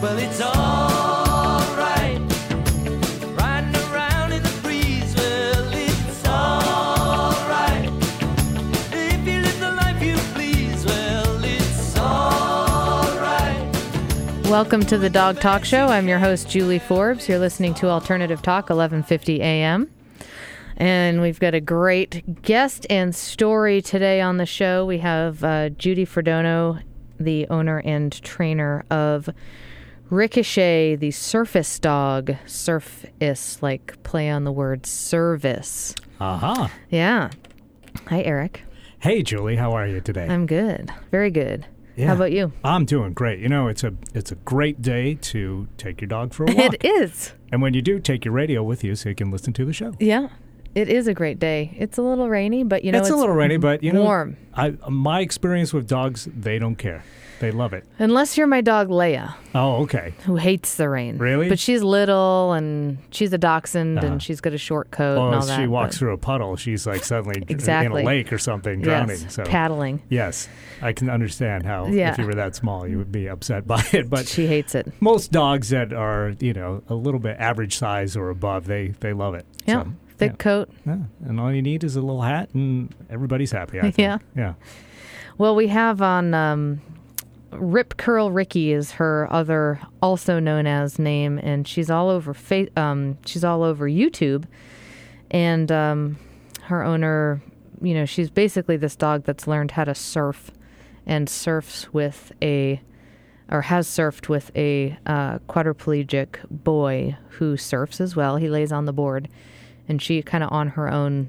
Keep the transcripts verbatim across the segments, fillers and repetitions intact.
Well, it's all right. Riding around in the breeze. Well, it's all right. If you live the life you please. Well, it's all right. Welcome to the Dog Talk Show. I'm your host, Julie Forbes. You're listening to Alternative Talk, eleven fifty a.m. And we've got a great guest and story today on the show. We have uh, Judy Fredono, the owner and trainer of Ricochet, the surface dog. Surface, like play on the word service. Uh-huh. Yeah. Hi, Eric. Hey, Julie. How are you today? I'm good. Very good. Yeah. How about you? I'm doing great. You know, it's a it's a great day to take your dog for a walk. It is. And when you do, take your radio with you so you can listen to the show. Yeah. It is a great day. It's a little rainy, but you know, it's, it's a little rainy, but you know, warm. I, my experience with dogs, they don't care. They love it. Unless you're my dog Leia, Oh, okay. who hates the rain. Really? But she's little and she's a dachshund Uh-huh. and she's got a short coat Well, and all if that. she walks but- through a puddle, she's like suddenly dr- Exactly. in a lake or something, drowning. Yes, So paddling. yes, I can understand how Yeah. if you were that small, you would be upset by it. But She hates it. most dogs that are, you know, a little bit average size or above, they, they love it. Yeah. So, Thick yeah. coat. Yeah, and all you need is a little hat, and everybody's happy. I think. Yeah. yeah. Well, we have on um, Rip Curl Ricky is her other, also known as name, and she's all over fa- um, she's all over YouTube, and um, her owner, you know, she's basically this dog that's learned how to surf, and surfs with a, or has surfed with a uh, quadriplegic boy who surfs as well. He lays on the board, and she kind of on her own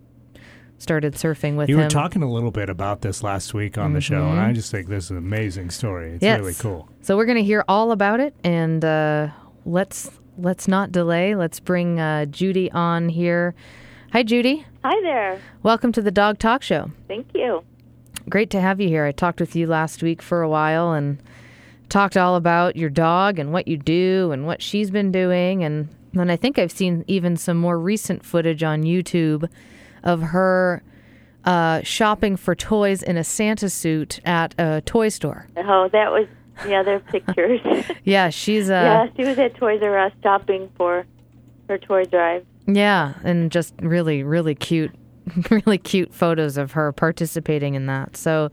started surfing with You him. were talking a little bit about this last week on the show, and I just think this is an amazing story. It's Yes. really cool. So we're going to hear all about it, and uh, let's let's not delay. Let's bring uh, Judy on here. Hi, Judy. Hi there. Welcome to the Dog Talk Show. Thank you. Great to have you here. I talked with you last week for a while and talked all about your dog and what you do and what she's been doing. And then I think I've seen even some more recent footage on YouTube of her uh, shopping for toys in a Santa suit at a toy store. Oh, that was the other pictures. Yeah, she's uh, yeah, she was at Toys R Us shopping for her toy drive. Yeah, and just really, really cute, really cute photos of her participating in that. So,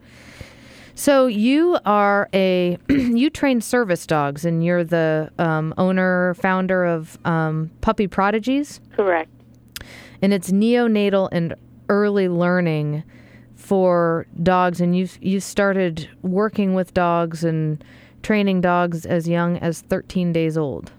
so you are a you train service dogs, and you're the um, owner, founder of um, Puppy Prodigies, Correct. and it's neonatal and early learning for dogs. And you've you started working with dogs and training dogs as young as thirteen days old.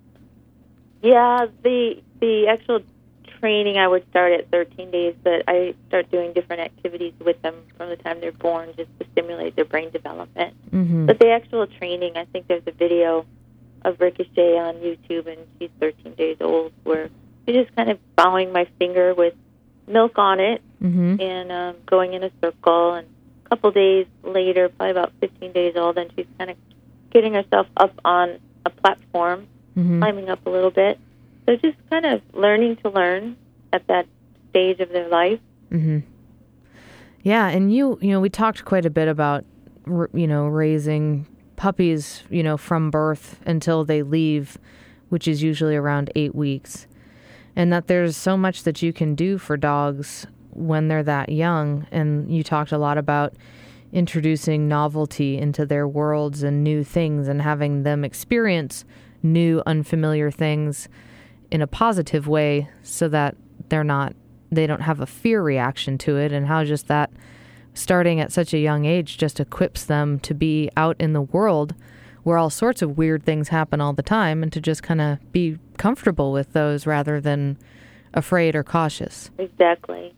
Yeah, the the actual training I would start at thirteen days, but I start doing different activities with them from the time they're born just to stimulate their brain development. Mm-hmm. But the actual training, I think there's a video of Ricochet on YouTube, and she's thirteen days old, where she's just kind of bowing my finger with milk on it Mm-hmm. and um, going in a circle. And a couple days later, probably about fifteen days old, and she's kind of getting herself up on a platform, Mm-hmm. climbing up a little bit. So just kind of learning to learn at that stage of their life. Mm-hmm. Yeah, and you, you know, we talked quite a bit about, r- you know, raising puppies, you know, from birth until they leave, which is usually around eight weeks, and that there's so much that you can do for dogs when they're that young. And you talked a lot about introducing novelty into their worlds and new things and having them experience new, unfamiliar things in a positive way so that they're not, they don't have a fear reaction to it, and how just that starting at such a young age just equips them to be out in the world where all sorts of weird things happen all the time, and to just kind of be comfortable with those rather than afraid or cautious. Exactly.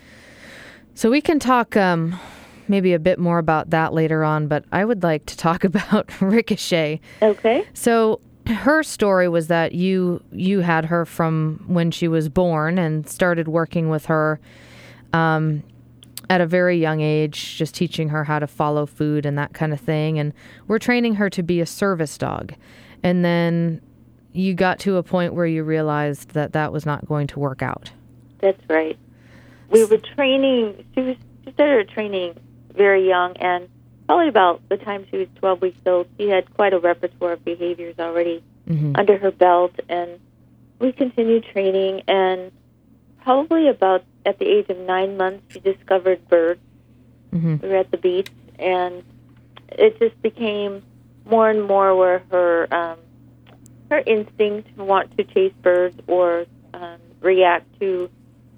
So we can talk um, maybe a bit more about that later on, but I would like to talk about Ricochet. Okay. So her story was that you you had her from when she was born and started working with her um, at a very young age, just teaching her how to follow food and that kind of thing. And we're training her to be a service dog. And then you got to a point where you realized that that was not going to work out. That's right. We were training, she, was, she started training very young, and probably about the time she was twelve weeks old, she had quite a repertoire of behaviors already Mm-hmm. under her belt, and we continued training, and probably about at the age of nine months, she discovered birds. Mm-hmm. We were at the beach, and it just became more and more where her um, her instinct to want to chase birds or um, react to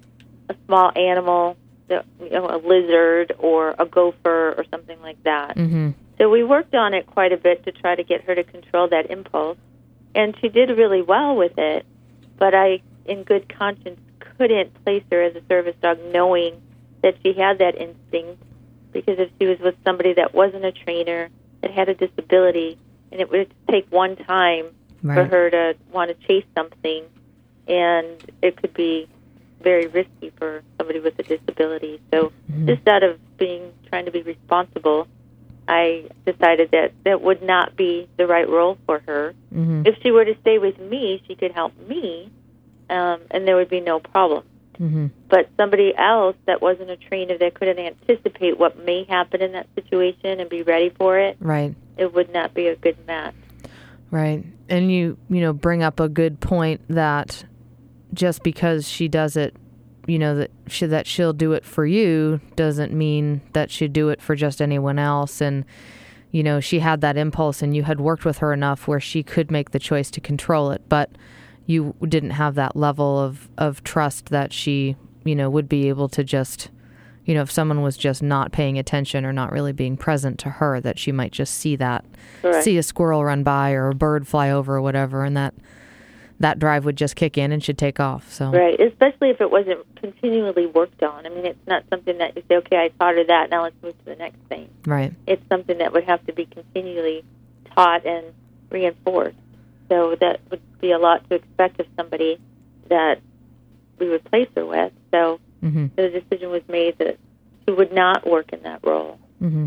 a small animal, you know, a lizard or a gopher or something like that. Mm-hmm. So we worked on it quite a bit to try to get her to control that impulse, and she did really well with it. But I, in good conscience, couldn't place her as a service dog knowing that she had that instinct, because if she was with somebody that wasn't a trainer, that had a disability, and it would take one time Right. for her to want to chase something, and it could be very risky for somebody with a disability. So Mm-hmm. just out of being trying to be responsible, I decided that that would not be the right role for her. Mm-hmm. If she were to stay with me, she could help me, um, and there would be no problem. Mm-hmm. But somebody else that wasn't a trainer, that couldn't anticipate what may happen in that situation and be ready for it, Right. it would not be a good match. Right. And you, you know, bring up a good point that just because she does it, you know, that she, that she'll do it for you doesn't mean that she'd do it for just anyone else. And, you know, she had that impulse and you had worked with her enough where she could make the choice to control it, but you didn't have that level of, of trust that she, you know, would be able to just, you know, if someone was just not paying attention or not really being present to her, that she might just see that, Correct. see a squirrel run by or a bird fly over or whatever, and that that drive would just kick in and she'd take off. So Right, especially if it wasn't continually worked on. I mean, it's not something that you say, okay, I taught her that, now let's move to the next thing. Right. It's something that would have to be continually taught and reinforced. So that would be a lot to expect of somebody that we would place her with. So Mm-hmm. the decision was made that she would not work in that role. Mm-hmm.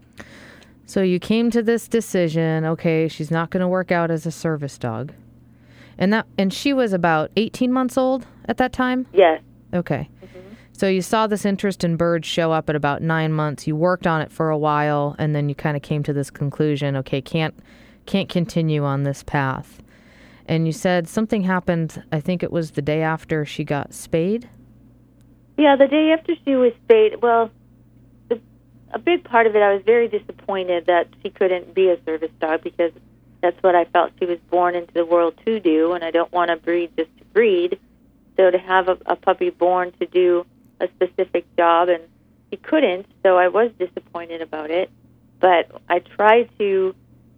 So you came to this decision, okay, she's not going to work out as a service dog. And that and she was about eighteen months old at that time? Yes. Okay. Mm-hmm. So you saw this interest in birds show up at about nine months. You worked on it for a while, and then you kind of came to this conclusion, okay, can't can't continue on this path. And you said something happened, I think it was the day after she got spayed? Yeah, the day after she was spayed, well, the, a big part of it, I was very disappointed that she couldn't be a service dog, because that's what I felt she was born into the world to do, and I don't want to breed just to breed. So to have a, a puppy born to do a specific job, and she couldn't, so I was disappointed about it. But I tried to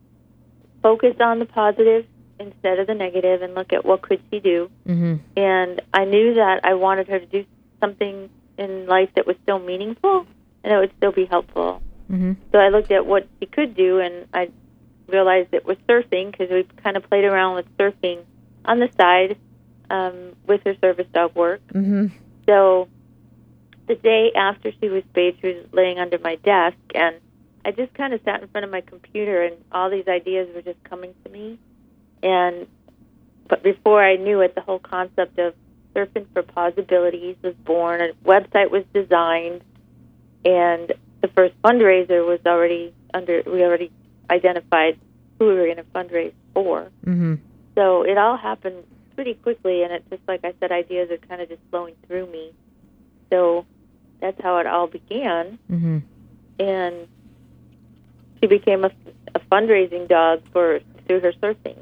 focus on the positive instead of the negative and look at what could she do. Mm-hmm. And I knew that I wanted her to do something in life that was still meaningful and that would still be helpful. Mm-hmm. So I looked at what she could do, and I realized it was surfing, because we kind of played around with surfing on the side um, with her service dog work. Mm-hmm. So the day after she was spayed, she was laying under my desk, and I just kind of sat in front of my computer, and all these ideas were just coming to me. And but before I knew it, the whole concept of Surfing for Possibilities was born. A website was designed, and the first fundraiser was already under. We already identified who we were going to fundraise for. Mm-hmm. So it all happened pretty quickly, and it's just like I said, ideas are kind of just flowing through me. So that's how it all began, Mm-hmm. and she became a, a fundraising dog for through her surfing.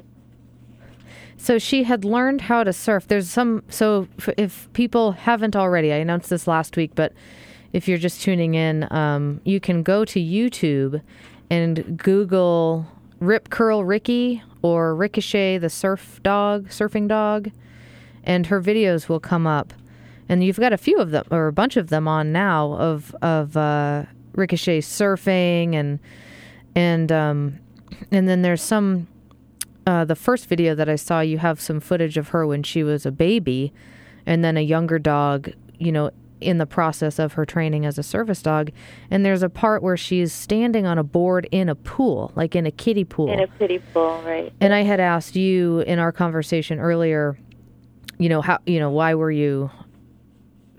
So she had learned how to surf. There's some, so f- if people haven't already, I announced this last week, but if you're just tuning in, um, you can go to YouTube and Google Rip Curl Ricky or Ricochet the surf dog, surfing dog, and her videos will come up. And you've got a few of them, or a bunch of them on now, of of uh, Ricochet surfing, and and um, and then there's some. Uh, the first video that I saw, you have some footage of her when she was a baby, and then a younger dog, you know, in the process of her training as a service dog. And there's a part where she's standing on a board in a pool, like in a kiddie pool. In a kiddie pool, right. And I had asked you in our conversation earlier, you know, how, you know, why were you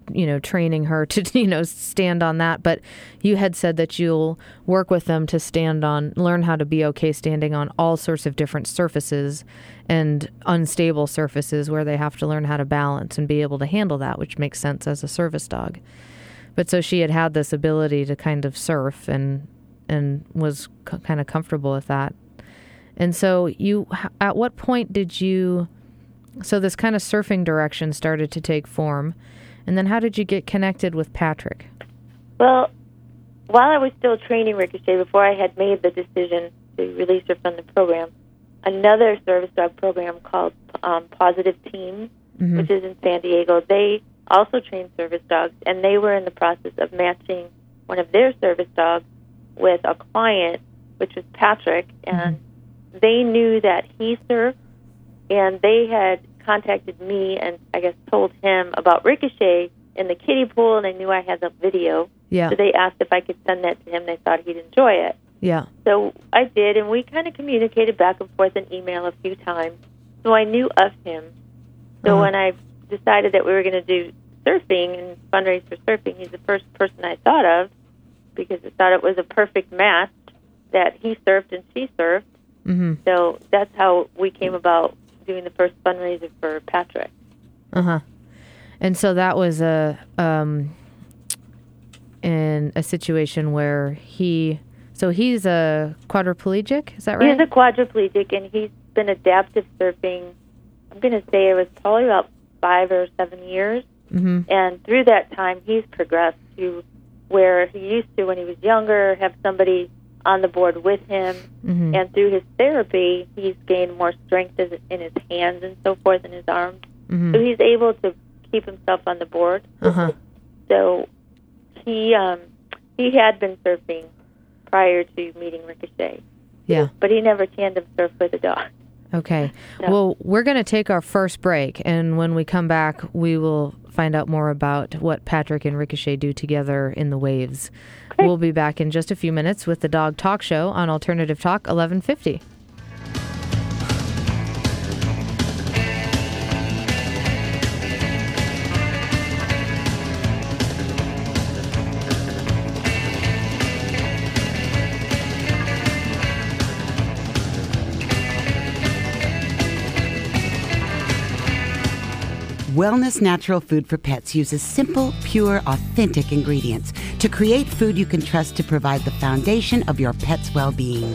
you know, training her to, you know, stand on that. But you had said that you'll work with them to stand on, learn how to be okay standing on all sorts of different surfaces and unstable surfaces where they have to learn how to balance and be able to handle that, which makes sense as a service dog. But so she had had this ability to kind of surf and and was c- kind of comfortable with that. And so you, at what point did you, so this kind of surfing direction started to take form. And then how did you get connected with Patrick? Well, while I was still training Ricochet, before I had made the decision to release her from the program, another service dog program called um, Positive Teams, mm-hmm. which is in San Diego, they also train service dogs, and they were in the process of matching one of their service dogs with a client, which was Patrick, and mm-hmm. they knew that he surfed, and they had contacted me and I guess told him about Ricochet in the kiddie pool, and they knew I had the video. Yeah. So they asked if I could send that to him. They thought he'd enjoy it. Yeah. So I did, and we kind of communicated back and forth in email a few times. So I knew of him. So uh-huh. when I decided that we were going to do surfing and fundraise for surfing, he's the first person I thought of, because I thought it was a perfect match that he surfed and she surfed. Mm-hmm. So that's how we came about doing the first fundraiser for Patrick. Uh-huh. And so that was a um, in a situation where he, so he's a quadriplegic, is that right? He's a quadriplegic, and he's been adaptive surfing, I'm going to say it was probably about five or seven years. Mm-hmm. And through that time, he's progressed to where he used to, when he was younger, have somebody on the board with him. Mm-hmm. And through his therapy, he's gained more strength in his hands and so forth, in his arms. Mm-hmm. So he's able to keep himself on the board. Uh-huh. So he um, he had been surfing prior to meeting Ricochet. Yeah. But he never tandem surfed with a dog. Okay. No. Well, we're going to take our first break, and when we come back, we will find out more about what Patrick and Ricochet do together in the waves. Okay. We'll be back in just a few minutes with the Dog Talk Show on Alternative Talk eleven fifty. Wellness Natural Food for Pets uses simple, pure, authentic ingredients to create food you can trust to provide the foundation of your pet's well-being.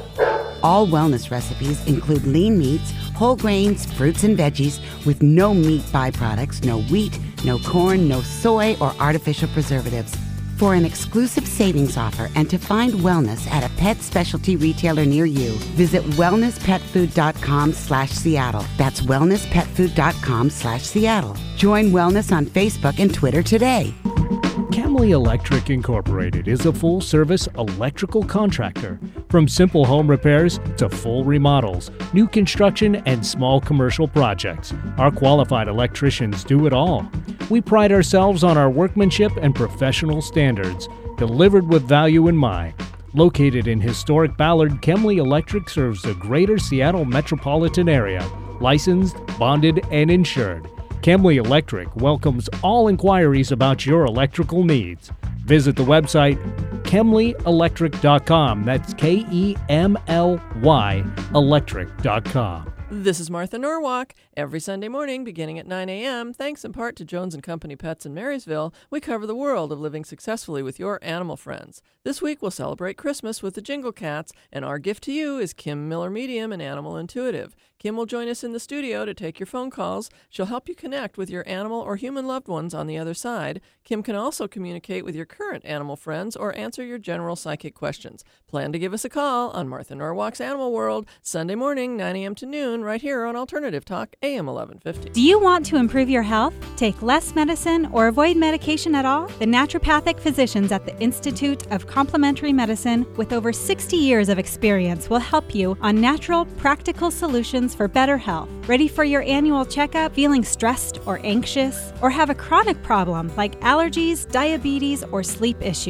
All wellness recipes include lean meats, whole grains, fruits, and veggies with no meat byproducts, no wheat, no corn, no soy, or artificial preservatives. For an exclusive savings offer and to find wellness at a pet specialty retailer near you, visit wellnesspetfood.com slash Seattle. That's wellnesspetfood.com slash Seattle. Join Wellness on Facebook and Twitter today. Camley Electric Incorporated is a full-service electrical contractor. From simple home repairs to full remodels, new construction, and small commercial projects, our qualified electricians do it all. We pride ourselves on our workmanship and professional standards, delivered with value in mind. Located in historic Ballard, Camley Electric serves the greater Seattle metropolitan area, licensed, bonded, and insured. Camley Electric welcomes all inquiries about your electrical needs. Visit the website Kemley Electric dot com. That's K E M L Y electric dot com. This is Martha Norwalk. Every Sunday morning, beginning at nine a.m., thanks in part to Jones and Company Pets in Marysville, we cover the world of living successfully with your animal friends. This week, we'll celebrate Christmas with the Jingle Cats, and our gift to you is Kim Miller Medium and Animal Intuitive. Kim will join us in the studio to take your phone calls. She'll help you connect with your animal or human loved ones on the other side. Kim can also communicate with your current animal friends or answer your general psychic questions. Plan to give us a call on Martha Norwalk's Animal World, Sunday morning, nine a.m. to noon, right here on Alternative Talk, A M eleven fifty. Do you want to improve your health, take less medicine, or avoid medication at all? The naturopathic physicians at the Institute of Complementary Medicine, with over sixty years of experience, will help you on natural, practical solutions for better health. Ready for your annual checkup? Feeling stressed or anxious? Or have a chronic problem like allergies, diabetes, or sleep issues?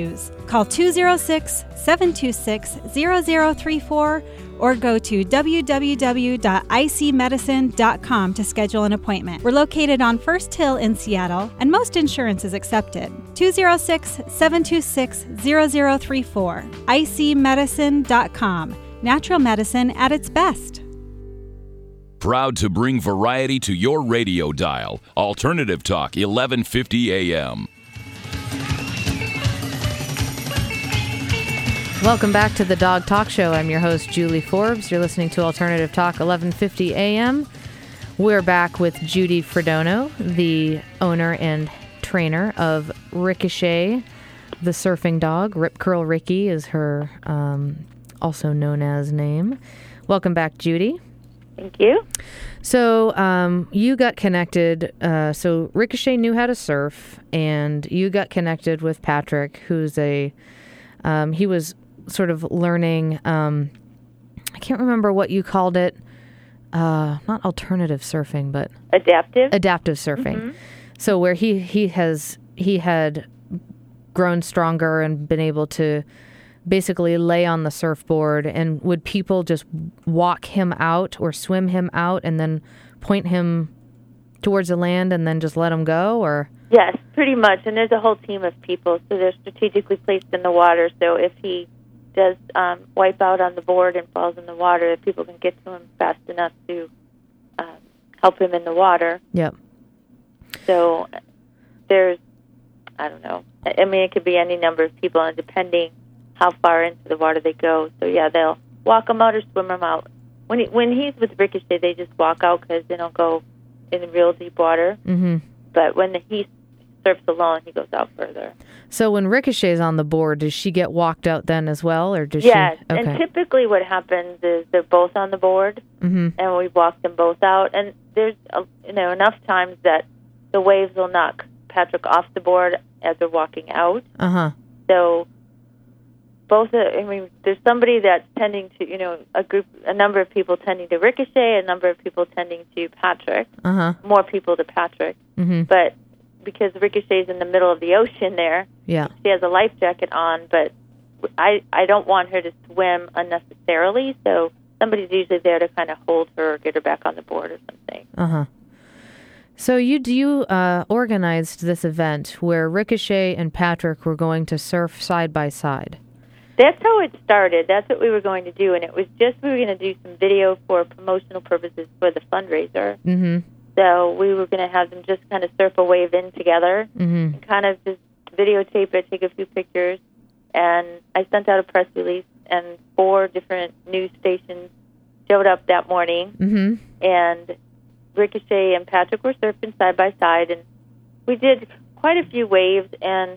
Call two oh six, seven two six, zero zero three four or go to w w w dot i c medicine dot com to schedule an appointment. We're located on First Hill in Seattle, and most insurance is accepted. two oh six, seven two six, zero zero three four. i c medicine dot com. Natural medicine at its best. Proud to bring variety to your radio dial. Alternative Talk, eleven fifty A M. Welcome back to the Dog Talk Show. I'm your host, Julie Forbes. You're listening to Alternative Talk, eleven fifty A M. We're back with Judy Fredono, the owner and trainer of Ricochet, the surfing dog. Rip Curl Ricky is her um, also known as name. Welcome back, Judy. Thank you. So um, you got connected. Uh, so Ricochet knew how to surf, and you got connected with Patrick, who's a, um, he was sort of learning, um, I can't remember what you called it, uh, not alternative surfing, but Adaptive. adaptive surfing. Mm-hmm. So where he, he has, he had grown stronger and been able to basically lay on the surfboard, and would people just walk him out or swim him out and then point him towards the land and then just let him go, or? Yes, pretty much. And there's a whole team of people, so they're strategically placed in the water. So if he does um, wipe out on the board and falls in the water, that people can get to him fast enough to um, help him in the water. Yep. So there's, I don't know, I mean, it could be any number of people, and depending how far into the water they go. So, yeah, they'll walk him out or swim him out. When he, when he's with Ricochet, they just walk out because they don't go in real deep water. Mm-hmm. But when he surfs alone, he goes out further. So when Ricochet's on the board, does she get walked out then as well, or does yes, she? Okay. And typically what happens is they're both on the board, Mm-hmm. and we walk them both out. And there's uh, you know enough times that the waves will knock Patrick off the board as they're walking out. Uh-huh. So both, uh, I mean, there's somebody that's tending to, you know, a group, a number of people tending to Ricochet, a number of people tending to Patrick, Uh-huh. more people to Patrick. Mm-hmm. But because Ricochet's in the middle of the ocean there, Yeah. she has a life jacket on, but I I don't want her to swim unnecessarily, so somebody's usually there to kind of hold her or get her back on the board or something. Uh-huh. So you do you uh, organized this event where Ricochet and Patrick were going to surf side by side. That's how it started. That's what we were going to do, and it was just we were going to do some video for promotional purposes for the fundraiser. Mm-hmm. So we were going to have them just kind of surf a wave in together, Mm-hmm. and kind of just videotape it, take a few pictures, and I sent out a press release, and four different news stations showed up that morning, Mm-hmm. and Ricochet and Patrick were surfing side by side, and we did quite a few waves, and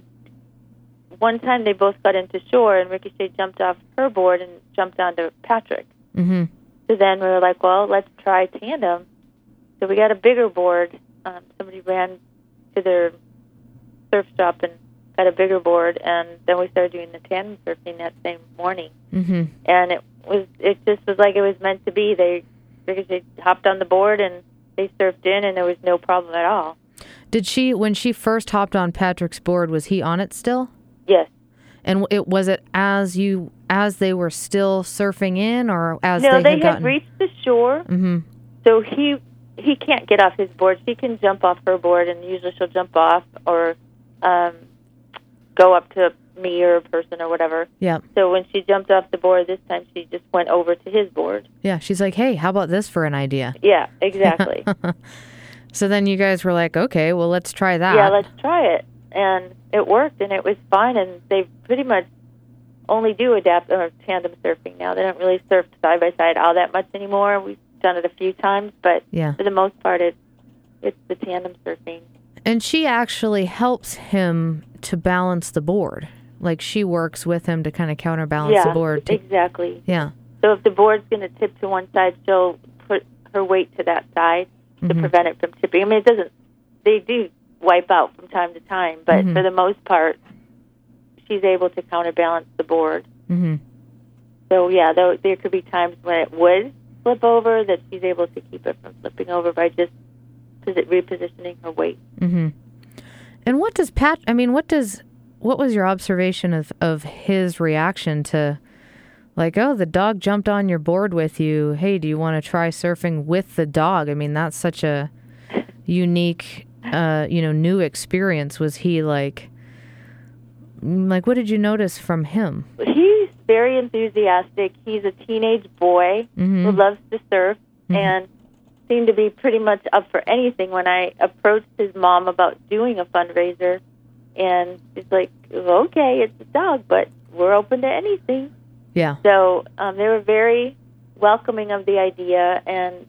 one time they both got into shore, and Ricochet jumped off her board and jumped onto Patrick. Mm-hmm. So then we were like, well, let's try tandem. So we got a bigger board. Um, somebody ran to their surf shop and got a bigger board, and then we started doing the tandem surfing that same morning. Mm-hmm. And it was it just was like it was meant to be. They Ricochet hopped on the board, and they surfed in, and there was no problem at all. Did she, when she first hopped on Patrick's board, was he on it still? Yes. And it was it as you as they were still surfing in, or as no, they, they had had gotten? reached the shore, Mm-hmm. so he he can't get off his board. She can jump off her board, and usually she'll jump off or um, go up to me or a person or whatever. Yeah. So when she jumped off the board this time, she just went over to his board. Yeah. She's like, hey, how about this for an idea? Yeah, exactly. So then you guys were like, okay, well, let's try that. Yeah, let's try it. And it worked, and it was fun, and they pretty much only do adapt or tandem surfing now. They don't really surf side by side all that much anymore. We've done it a few times, but Yeah. for the most part, it, it's the tandem surfing. And she actually helps him to balance the board. Like she works with him to kind of counterbalance yeah, the board. To, exactly. yeah. So if the board's going to tip to one side, she'll put her weight to that side to Mhm. prevent it from tipping. I mean, it doesn't. They do wipe out from time to time, but Mhm. for the most part, she's able to counterbalance the board. Mm-hmm. So yeah, there, there could be times when it would flip over that she's able to keep it from flipping over by just posi- repositioning her weight. Mm-hmm. And what does Pat? I mean, what does what was your observation of, of his reaction to, like, oh, the dog jumped on your board with you. Hey, do you want to try surfing with the dog? I mean, that's such a unique, uh, you know, new experience. Was he like, like, what did you notice from him? He's very enthusiastic. He's a teenage boy Mm-hmm. who loves to surf Mhm. and seemed to be pretty much up for anything. When I approached his mom about doing a fundraiser, and she's like, okay, it's a dog, but we're open to anything. Yeah. So um, they were very welcoming of the idea, and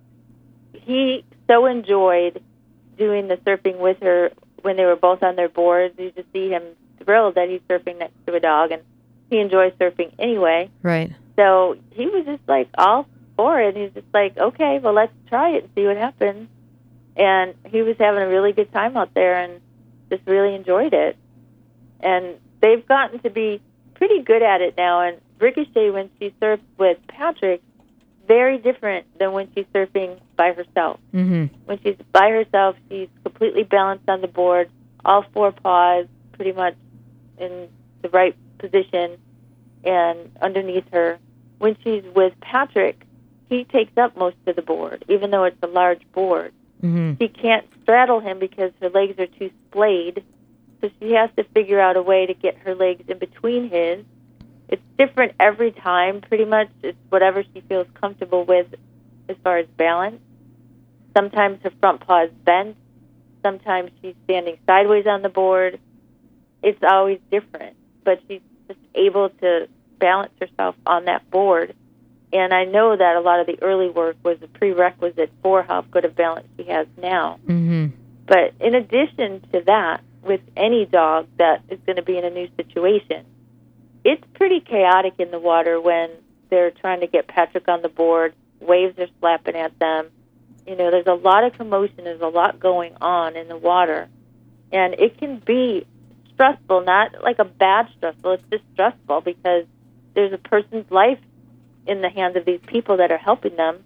he so enjoyed doing the surfing with her when they were both on their boards. You just see him thrilled that he's surfing next to a dog, and he enjoys surfing anyway. Right. So he was just like all for it. He's just like, okay, well, let's try it and see what happens. And he was having a really good time out there and just really enjoyed it. And they've gotten to be pretty good at it now. And Ricochet, when she surfs with Patrick, very different than when she's surfing by herself. Mm-hmm. When she's by herself, she's completely balanced on the board, all four paws pretty much in the right position and underneath her. When she's with Patrick, he takes up most of the board, even though it's a large board. Mm-hmm. She can't straddle him because her legs are too splayed, so she has to figure out a way to get her legs in between his. It's different every time, pretty much. It's whatever she feels comfortable with as far as balance. Sometimes her front paw is bent. Sometimes she's standing sideways on the board. It's always different, but she's just able to balance herself on that board. And I know that a lot of the early work was a prerequisite for how good a balance she has now. Mm-hmm. But in addition to that, with any dog that is going to be in a new situation, it's pretty chaotic in the water when they're trying to get Patrick on the board, waves are slapping at them. You know, there's a lot of commotion, there's a lot going on in the water. And it can be stressful, not like a bad stressful, it's just stressful because there's a person's life in the hands of these people that are helping them.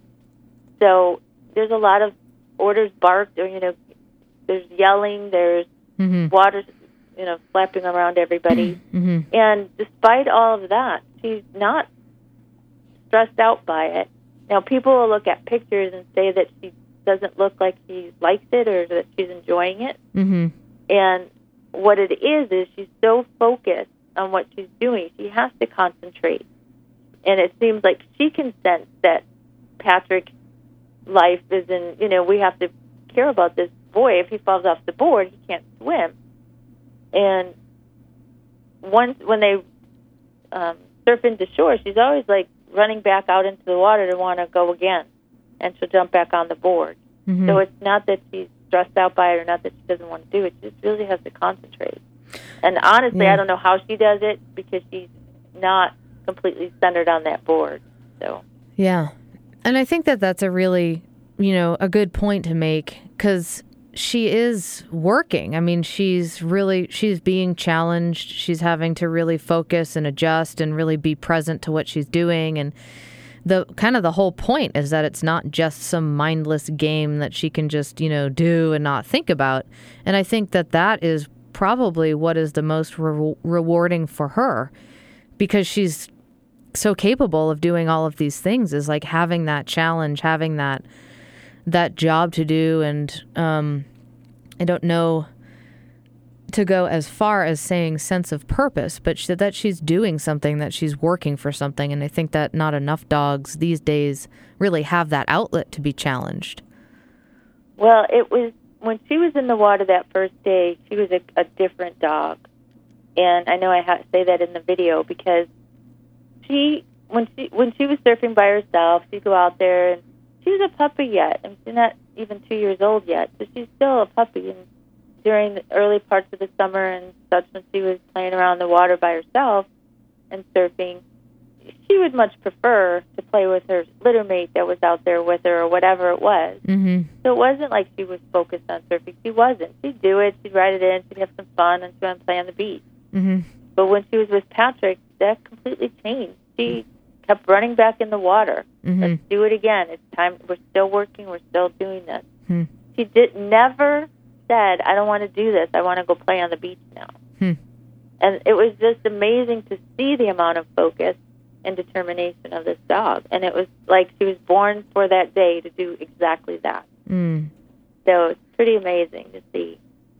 So there's a lot of orders barked, or, you know, there's yelling, there's Mm-hmm. water, you know, slapping around everybody. Mm-hmm. And despite all of that, she's not stressed out by it. Now, people will look at pictures and say that she doesn't look like she likes it or that she's enjoying it. Mm-hmm. And what it is is she's so focused on what she's doing, she has to concentrate. And it seems like she can sense that Patrick's life is in, you know, we have to care about this boy. If he falls off the board, he can't swim. And once, when they um, surf into shore, she's always like running back out into the water to want to go again. And she'll jump back on the board. Mm-hmm. So it's not that she's stressed out by it or not that she doesn't want to do it. She just really has to concentrate. And honestly, Yeah. I don't know how she does it because she's not completely centered on that board. So Yeah. And I think that that's a really, you know, a good point to make, because she is working. I mean, she's really, she's being challenged. She's having to really focus and adjust and really be present to what she's doing. And the kind of the whole point is that it's not just some mindless game that she can just, you know, do and not think about. And I think that that is probably what is the most re- rewarding for her, because she's so capable of doing all of these things, is like having that challenge, having that that job to do. And um, I don't know to go as far as saying sense of purpose, but she, that she's doing something, that she's working for something. And I think that not enough dogs these days really have that outlet to be challenged. Well, it was when she was in the water that first day, she was a, a different dog. And I know I have to say that in the video because she, when she when she was surfing by herself, she'd go out there, and she was a puppy yet. I mean, she's not even two years old yet, so she's still a puppy. And during the early parts of the summer and such, when she was playing around the water by herself and surfing, she would much prefer to play with her litter mate that was out there with her or whatever it was. Mm-hmm. So it wasn't like she was focused on surfing. She wasn't. She'd do it. She'd ride it in. She'd have some fun, and she'd play on the beach. Mm-hmm. But when she was with Patrick, that completely changed. She kept running back in the water. Mm-hmm. Let's do it again. It's time. We're still working. We're still doing this. Hmm. She did never said, I don't want to do this. I want to go play on the beach now. Hmm. And it was just amazing to see the amount of focus and determination of this dog. And it was like she was born for that day to do exactly that. Mm. So it's pretty amazing to see.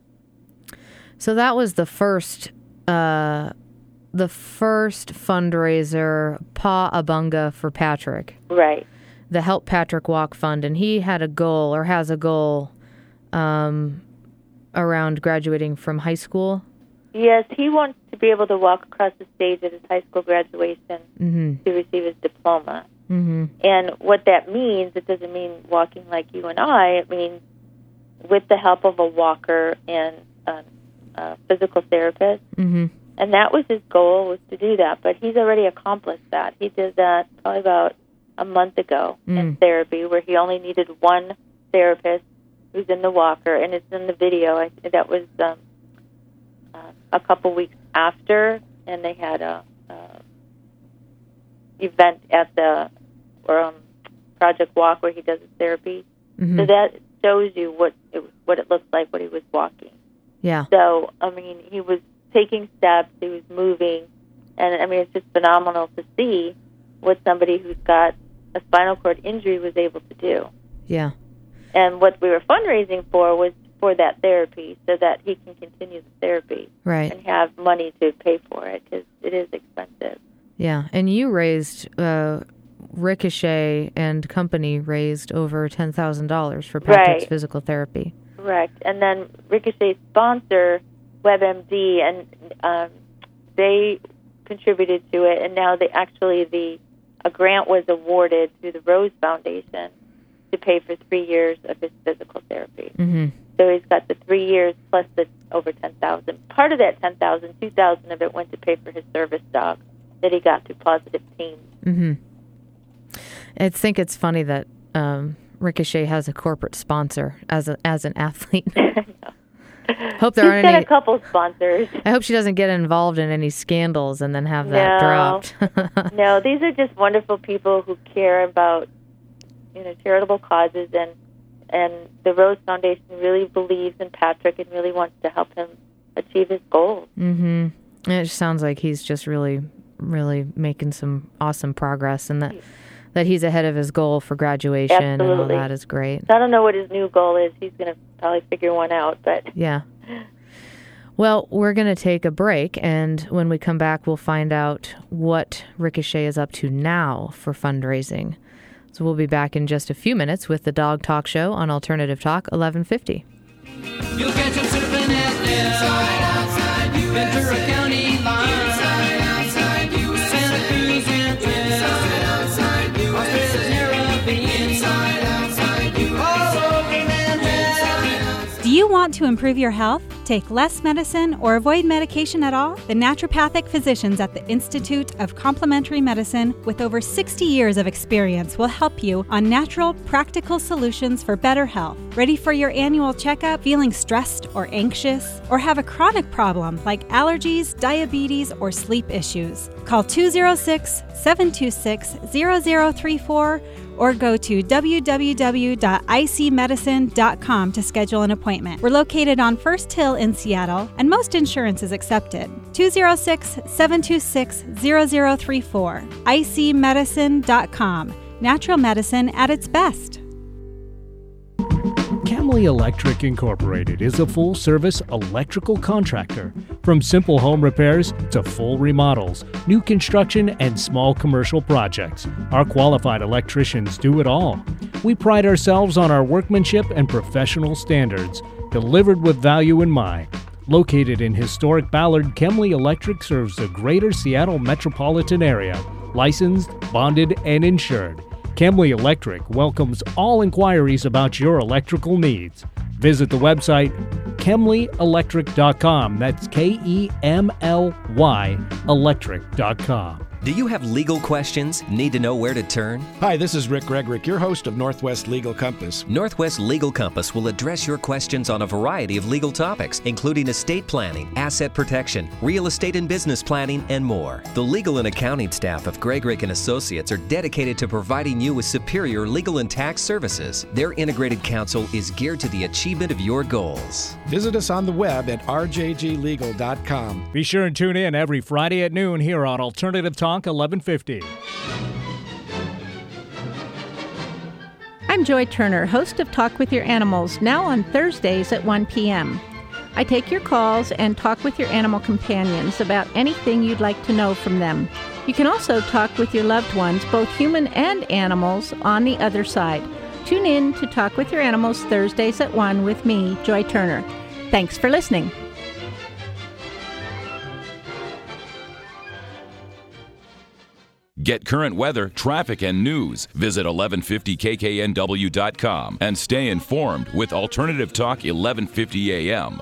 So that was the first, uh, the first fundraiser, Pa Abunga for Patrick. Right. The Help Patrick Walk Fund. And he had a goal, or has a goal, um, around graduating from high school. Yes, he wants to be able to walk across the stage at his high school graduation mm-hmm. to receive his diploma. Mm-hmm. And what that means, it doesn't mean walking like you and I. It means with the help of a walker and a, a physical therapist. Mm-hmm. And that was his goal, was to do that. But he's already accomplished that. He did that probably about a month ago mm. in therapy, where he only needed one therapist who's in the walker. And it's in the video. I, that was... Um, Uh, a couple weeks after, and they had a, a event at the or, um, Project Walk where he does his therapy. Mm-hmm. So that shows you what it what it looks like when he was walking. Yeah. So I mean, he was taking steps, he was moving, and I mean, it's just phenomenal to see what somebody who's got a spinal cord injury was able to do. Yeah. And what we were fundraising for was for that therapy, so that he can continue the therapy, right, and have money to pay for it, because it is expensive. Yeah, and you raised, uh, Ricochet and company raised over ten thousand dollars for Patrick's right. physical therapy. Correct. And then Ricochet's sponsor, WebMD, and um, they contributed to it, and now they actually, the a grant was awarded through the Rose Foundation to pay for three years of his physical therapy. Mm-hmm. So he's got the three years plus the over ten thousand. Part of that ten thousand, two thousand of it went to pay for his service dog that he got through Positive Teams. Mm-hmm. I think it's funny that um, Ricochet has a corporate sponsor as a, as an athlete. Hope there He's aren't got any. a couple sponsors. I hope she doesn't get involved in any scandals and then have that no. dropped. No, these are just wonderful people who care about, you know, charitable causes, and and the Rose Foundation really believes in Patrick and really wants to help him achieve his goals. Mm-hmm. It just sounds like he's just really, really making some awesome progress, and that that he's ahead of his goal for graduation. Absolutely. And all that is great. I don't know what his new goal is. He's going to probably figure one out, but yeah. Well, we're going to take a break, and when we come back, we'll find out what Ricochet is up to now for fundraising. So we'll be back in just a few minutes with the Dog Talk Show on Alternative Talk eleven fifty. You'll catch him surfing at inside, outside, U S Ventura County line. Inside, outside, U S Santa Cruz and inside, outside, U S Australia's Caribbean. Inside, outside, U S all over Manhattan. Do you want to improve your health, take less medicine, or avoid medication at all? The naturopathic physicians at the Institute of Complementary Medicine, with over sixty years of experience, will help you on natural, practical solutions for better health. Ready for your annual checkup? Feeling stressed or anxious? Or have a chronic problem like allergies, diabetes, or sleep issues? Call two oh six, seven two six, zero zero three four or go to w w w dot i c medicine dot com to schedule an appointment. We're located on First Hill in Seattle, and most insurance is accepted. two oh six, seven two six, zero zero three four. i c medicine dot com. Natural medicine at its best. Camley Electric Incorporated is a full-service electrical contractor. From simple home repairs to full remodels, new construction, and small commercial projects, our qualified electricians do it all. We pride ourselves on our workmanship and professional standards, delivered with value in mind. Located in historic Ballard, Camley Electric serves the greater Seattle metropolitan area, licensed, bonded, and insured. Camley Electric welcomes all inquiries about your electrical needs. Visit the website Kemley Electric dot com. That's K E M L Y electric dot com. Do you have legal questions? Need to know where to turn? Hi, this is Rick Gregorick, your host of Northwest Legal Compass. Northwest Legal Compass will address your questions on a variety of legal topics, including estate planning, asset protection, real estate and business planning, and more. The legal and accounting staff of Gregorick and Associates are dedicated to providing you with superior legal and tax services. Their integrated counsel is geared to the achievement of your goals. Visit us on the web at r j g legal dot com. Be sure and tune in every Friday at noon here on Alternative Talk eleven fifty. I'm Joy Turner, host of Talk with Your Animals, now on Thursdays at one p.m. I take your calls and talk with your animal companions about anything you'd like to know from them. You can also talk with your loved ones, both human and animals, on the other side. Tune in to Talk with Your Animals Thursdays at one with me, Joy Turner. Thanks for listening. Get current weather, traffic, and news. Visit eleven fifty K K N W dot com and stay informed with Alternative Talk eleven fifty A M.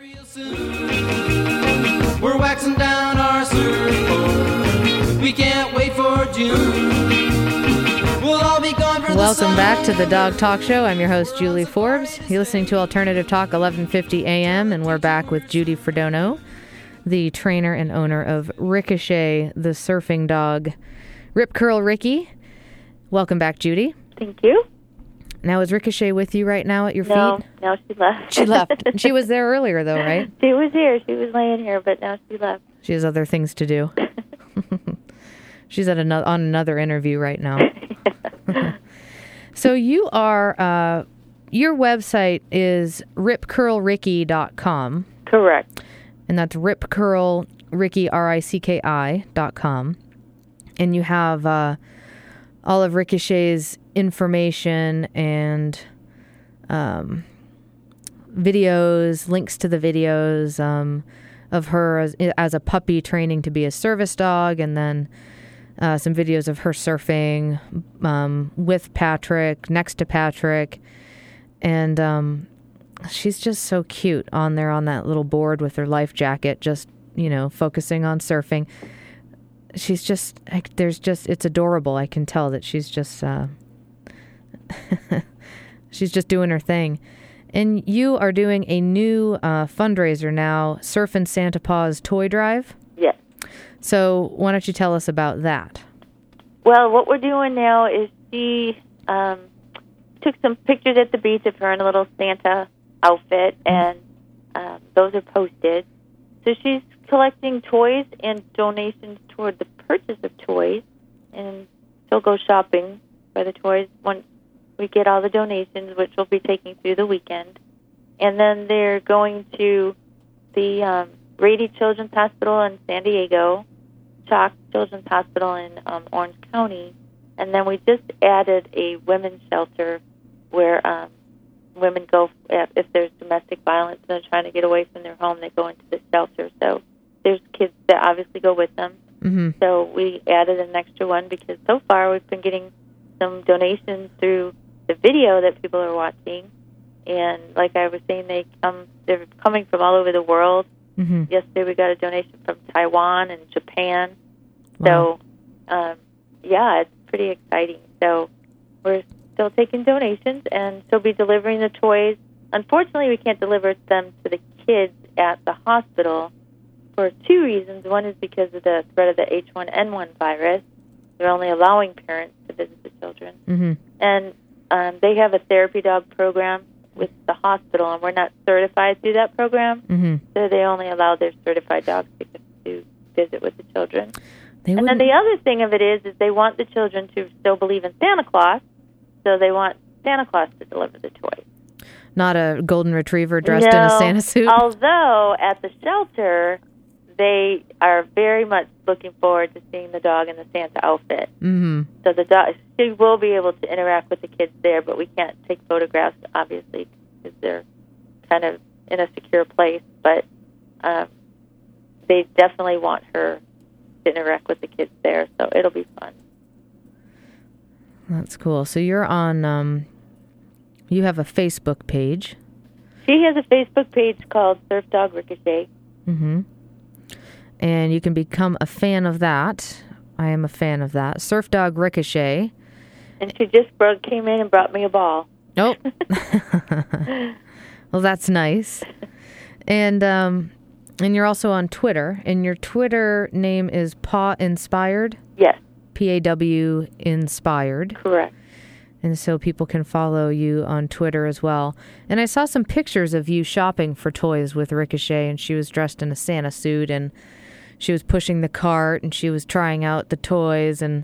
We're waxing down our surfboard. We can't wait for June. We'll all be gone for the Welcome back to the Dog Talk Show. I'm your host, Julie Forbes. You're listening to Alternative Talk eleven fifty A M, and we're back with Judy Fredono, the trainer and owner of Ricochet, the surfing dog. Rip Curl Ricky. Welcome back, Judy. Thank you. Now, is Ricochet with you right now at your No, feet? no, she left. She left. She was there earlier, though, right? She was here. She was laying here, but now she left. She has other things to do. She's at another, on another interview right now. So you are, uh, your website is rip curl ricky dot com. Correct. And that's Rip Curl Ricky, R I C K I, dot com. And you have uh, all of Ricochet's information and um, videos, links to the videos um, of her as, as a puppy training to be a service dog, and then uh, some videos of her surfing um, with Patrick, next to Patrick. And um, she's just so cute on there on that little board with her life jacket, just, you know, focusing on surfing. She's just, like, there's just, it's adorable. I can tell that she's just, uh, she's just doing her thing. And you are doing a new uh, fundraiser now, Surfin' Santa Paws Toy Drive. Yes. So why don't you tell us about that? Well, what we're doing now is she um, took some pictures at the beach of her in a little Santa outfit, and um, those are posted. So she's collecting toys and donations toward the purchase of toys, and she'll go shopping for the toys once we get all the donations, which we'll be taking through the weekend. And then they're going to the um, Rady Children's Hospital in San Diego, Chalk Children's Hospital in um, Orange County, and then we just added a women's shelter where um, women go, if there's domestic violence and they're trying to get away from their home, they go into the shelter. So there's kids that obviously go with them. Mm-hmm. So we added an extra one because so far we've been getting some donations through the video that people are watching. And like I was saying, they come, they're coming from all over the world. Mm-hmm. Yesterday we got a donation from Taiwan and Japan. Wow. So, um, yeah, it's pretty exciting. So we're still taking donations, and she'll be delivering the toys. Unfortunately, we can't deliver them to the kids at the hospital for two reasons. One is because of the threat of the H one N one virus. They're only allowing parents to visit the children. Mm-hmm. And um, they have a therapy dog program with the hospital, and we're not certified through that program. Mm-hmm. So they only allow their certified dogs to, to visit with the children. They and wouldn't- then the other thing of it is, is they want the children to still believe in Santa Claus, so they want Santa Claus to deliver the toys. Not a golden retriever dressed no, in a Santa suit? Although at the shelter, they are very much looking forward to seeing the dog in the Santa outfit. Mm-hmm. So the dog, she will be able to interact with the kids there, but we can't take photographs, obviously, because they're kind of in a secure place. But um, they definitely want her to interact with the kids there, so it'll be fun. That's cool. So you're on, um, you have a Facebook page. She has a Facebook page called Surf Dog Ricochet. Mm-hmm. And you can become a fan of that I am a fan of that. Surf dog Ricochet. And she just brought, came in and brought me a ball. Oh. Well, that's nice. And um, and you're also on Twitter, and your Twitter name is Paw Inspired? Yes. P A W Inspired. Correct. And so people can follow you on Twitter as well. And I saw some pictures of you shopping for toys with Ricochet, and she was dressed in a Santa suit, and she was pushing the cart, and she was trying out the toys, and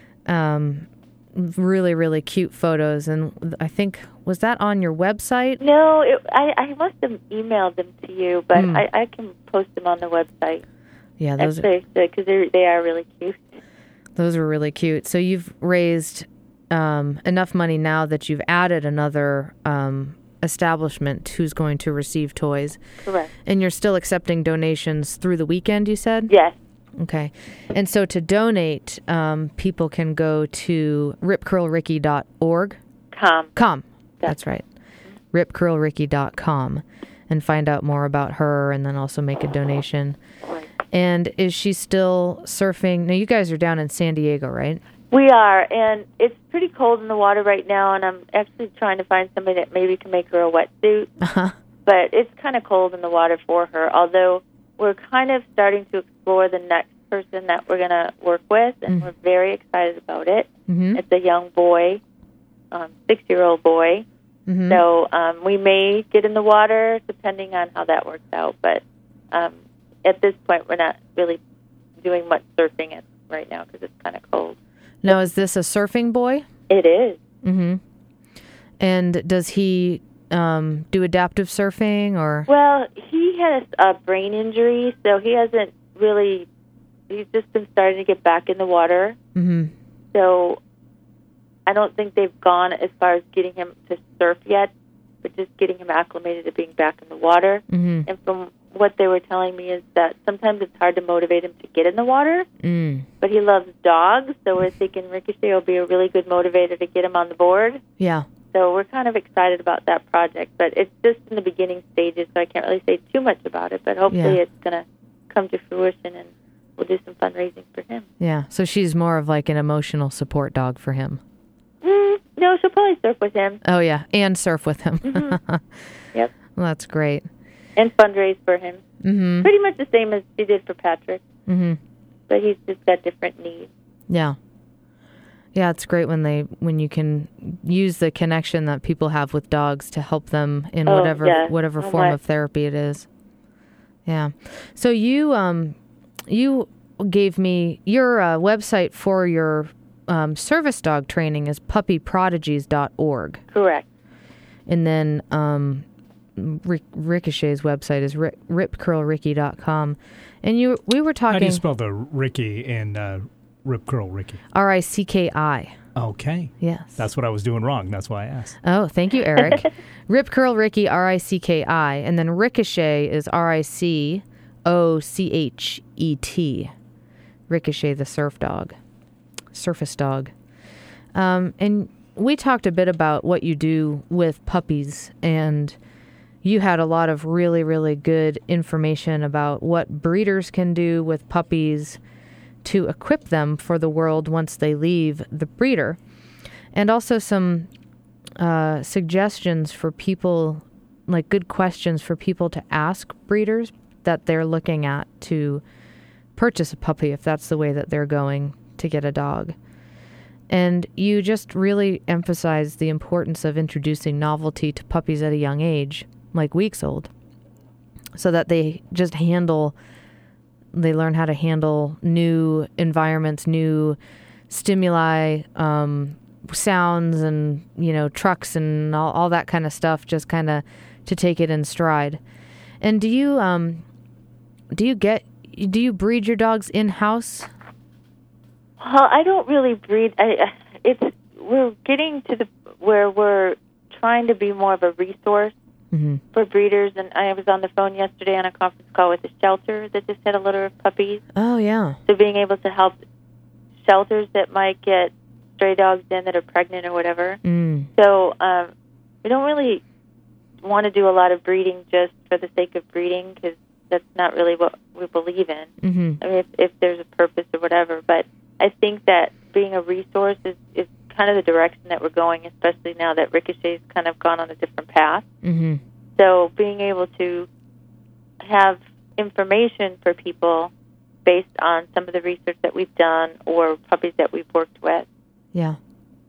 um, really, really cute photos. And I think, was that on your website? No, it, I, I must have emailed them to you, but Mm. I, I can post them on the website. Yeah, those are, Actually, because they are really cute. those were really cute. So you've raised um, enough money now that you've added another um, establishment who's going to receive toys. Correct. And you're still accepting donations through the weekend, you said? Yes. Okay. And so to donate, um, people can go to rip curl ricky dot org. Com. Com. That's right. rip curl ricky dot com and find out more about her, and then also make a donation. Right. And is she still surfing? Now, you guys are down in San Diego, right? We are, and it's pretty cold in the water right now, and I'm actually trying to find somebody that maybe can make her a wetsuit. Uh-huh. But it's kind of cold in the water for her, although we're kind of starting to explore the next person that we're going to work with, and Mm. we're very excited about it. Mm-hmm. It's a young boy, um, six-year-old boy. Mm-hmm. So um, we may get in the water depending on how that works out. But um, at this point, we're not really doing much surfing at, right now because it's kind of cold. Now, is this a surfing boy? It is. Mm-hmm. And does he um, do adaptive surfing, or? Well, he had a, a brain injury, so he hasn't really, he's just been starting to get back in the water. Mm-hmm. So I don't think they've gone as far as getting him to surf yet, but just getting him acclimated to being back in the water. Mm-hmm. And from what they were telling me is that sometimes it's hard to motivate him to get in the water, Mm. but he loves dogs, so we're thinking Ricochet will be a really good motivator to get him on the board. Yeah. So we're kind of excited about that project, but it's just in the beginning stages, so I can't really say too much about it, but hopefully Yeah. it's going to come to fruition, and we'll do some fundraising for him. Yeah. So she's more of like an emotional support dog for him. Mm, no, she'll probably surf with him. Oh, yeah. And surf with him. Mm-hmm. Yep. Well, that's great. And fundraise for him. Mm-hmm. Pretty much the same as she did for Patrick, Mm-hmm. but he's just got different needs. Yeah. Yeah, it's great when they when you can use the connection that people have with dogs to help them in Oh, whatever yeah. whatever So form much. of therapy it is. Yeah. So you um you gave me your uh, website for your um, service dog training is puppy prodigies dot org. Correct. And then um, Ric- Ricochet's website is ri- rip curl ricky dot com. And you we were How do you talking spell the Ricky in uh, Rip Curl Ricky? R I C K I. Okay. Yes. That's what I was doing wrong. That's why I asked. Oh, thank you, Eric. Rip Curl Ricky, R I C K I. And then Ricochet is R I C O C H E T. Ricochet the surf dog. Surface dog. Um, and we talked a bit about what you do with puppies, and you had a lot of really, really good information about what breeders can do with puppies to equip them for the world once they leave the breeder. And also some uh, suggestions for people, like good questions for people to ask breeders that they're looking at to purchase a puppy if that's the way that they're going to get a dog. And you just really emphasize the importance of introducing novelty to puppies at a young age, like weeks old, so that they just handle, they learn how to handle new environments, new stimuli, um, sounds, and, you know, trucks and all, all that kind of stuff, just kind of to take it in stride. And do you, um, do you get, do you breed your dogs in-house? Well, I don't really breed. I, it's we're getting to the where we're trying to be more of a resource Mm-hmm. for breeders. And I was on the phone yesterday on a conference call with a shelter that just had a litter of puppies. Oh, yeah. So being able to help shelters that might get stray dogs in that are pregnant or whatever. Mm. So um, we don't really want to do a lot of breeding just for the sake of breeding, because that's not really what we believe in. Mm-hmm. I mean, if, if there's a purpose or whatever. But I think that being a resource is, is kind of the direction that we're going, especially now that Ricochet's kind of gone on a different path. Mm-hmm. So being able to have information for people based on some of the research that we've done or puppies that we've worked with. Yeah.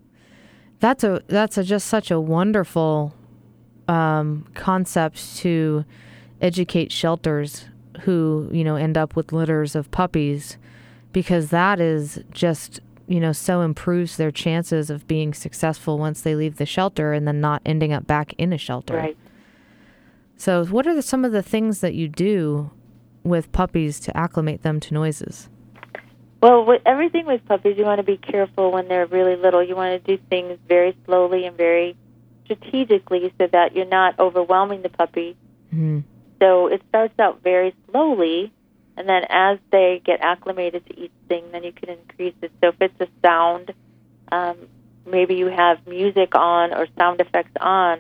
That's a that's a, just such a wonderful um, concept to educate shelters who, you know, end up with litters of puppies, because that is just, you know, so improves their chances of being successful once they leave the shelter and then not ending up back in a shelter. Right. So what are the, some of the things that you do with puppies to acclimate them to noises? Well, with everything with puppies, you want to be careful when they're really little. You want to do things very slowly and very strategically so that you're not overwhelming the puppy. Mm-hmm. So it starts out very slowly, and then as they get acclimated to each thing, then you can increase it. So if it's a sound, um, maybe you have music on or sound effects on,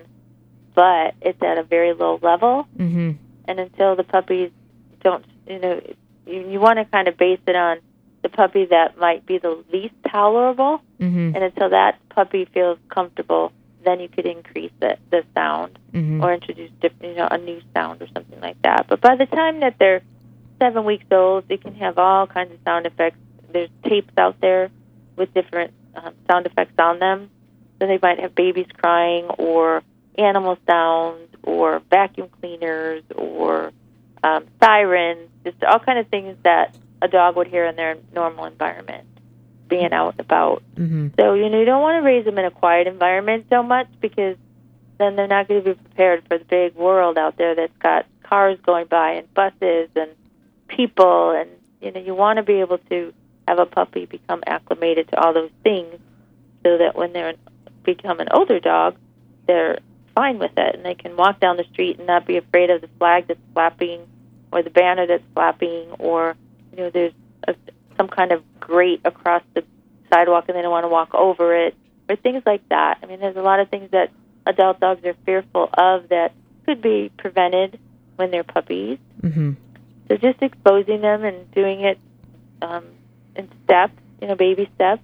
but it's at a very low level. Mm-hmm. And until the puppies don't, you know, you, you want to kind of base it on the puppy that might be the least tolerable. Mm-hmm. And until that puppy feels comfortable, then you could increase the, the sound mm-hmm. or introduce different, you know, a new sound or something like that. But by the time that they're seven weeks old, they can have all kinds of sound effects. There's tapes out there with different um, sound effects on them. So they might have babies crying or animal sounds or vacuum cleaners or um, sirens, just all kind of things that a dog would hear in their normal environment, being out and about. Mm-hmm. So, you know, you don't want to raise them in a quiet environment so much, because then they're not going to be prepared for the big world out there that's got cars going by and buses and people. And, you know, you want to be able to have a puppy become acclimated to all those things so that when they become an older dog, they're fine with it and they can walk down the street and not be afraid of the flag that's flapping or the banner that's flapping, or, you know, there's a, some kind of grate across the sidewalk and they don't want to walk over it, or things like that. I mean, there's a lot of things that adult dogs are fearful of that could be prevented when they're puppies. Mm-hmm. So just exposing them and doing it um, in steps, you know, baby steps,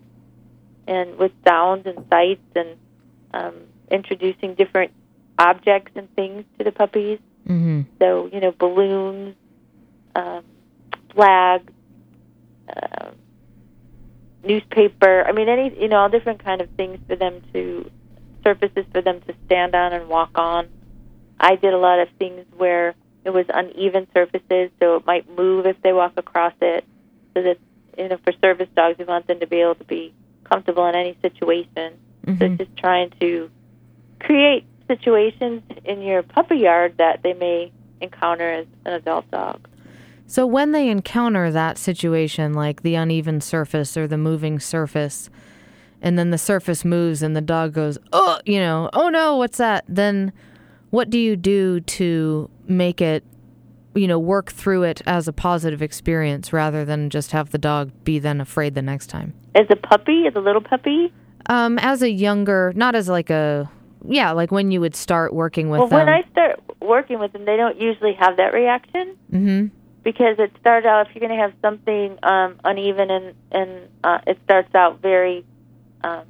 and with sounds and sights, and um, introducing different objects and things to the puppies. Mm-hmm. So, you know, balloons, um, flags, uh, newspaper. I mean, any, you know, all different kind of things for them to, surfaces for them to stand on and walk on. I did a lot of things where it was uneven surfaces, so it might move if they walk across it. So that, you know, for service dogs, we want them to be able to be comfortable in any situation. Mm-hmm. So just trying to create situations in your puppy yard that they may encounter as an adult dog. So when they encounter that situation, like the uneven surface or the moving surface, and then the surface moves and the dog goes, oh, you know, oh no, what's that? Then what do you do to make it, you know, work through it as a positive experience rather than just have the dog be then afraid the next time? As a puppy, as a little puppy? Um, as a younger, not as like a, yeah, like when you would start working with well, them. Well, when I start working with them, they don't usually have that reaction. Mm-hmm. Because it started out, if you're going to have something um, uneven and, and uh, it starts out very um,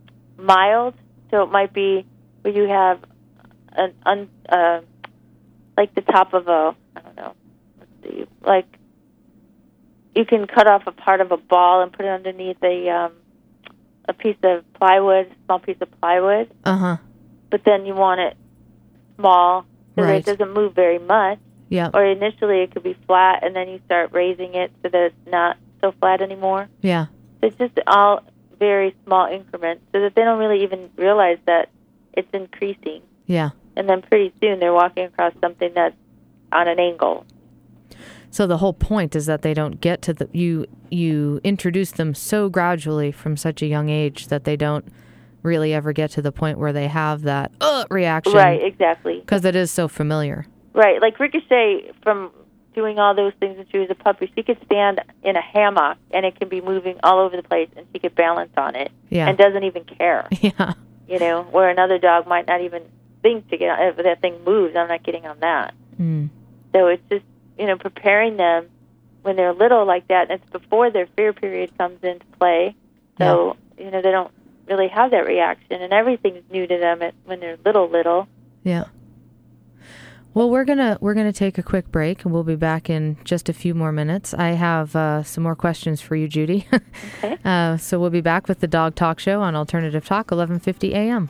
mild, so it might be where you have an un, uh, like the top of a, I don't know, let's see, like you can cut off a part of a ball and put it underneath a um, a piece of plywood, a small piece of plywood. Uh-huh. But then you want it small so right. that it doesn't move very much. Yeah. Or initially it could be flat, and then you start raising it so that it's not so flat anymore. Yeah. So it's just all very small increments so that they don't really even realize that it's increasing. Yeah. And then pretty soon they're walking across something that's on an angle. So the whole point is that they don't get to the, you, you introduce them so gradually from such a young age that they don't really ever get to the point where they have that uh, reaction. Right, exactly. Because it is so familiar. Right, like Ricochet, from doing all those things when she was a puppy, she could stand in a hammock and it can be moving all over the place and she could balance on it yeah. and doesn't even care. Yeah. You know, where another dog might not even think to get on, if that thing moves, I'm not getting on that. Mm. So it's just, you know, preparing them when they're little like that, it's before their fear period comes into play. So, yeah. you know, they don't really have that reaction, and everything's new to them at, when they're little, little. Yeah. Well, we're gonna we're gonna take a quick break, and we'll be back in just a few more minutes. I have uh, some more questions for you, Judy. Okay. uh, so we'll be back with the Dog Talk Show on Alternative Talk, eleven fifty a.m.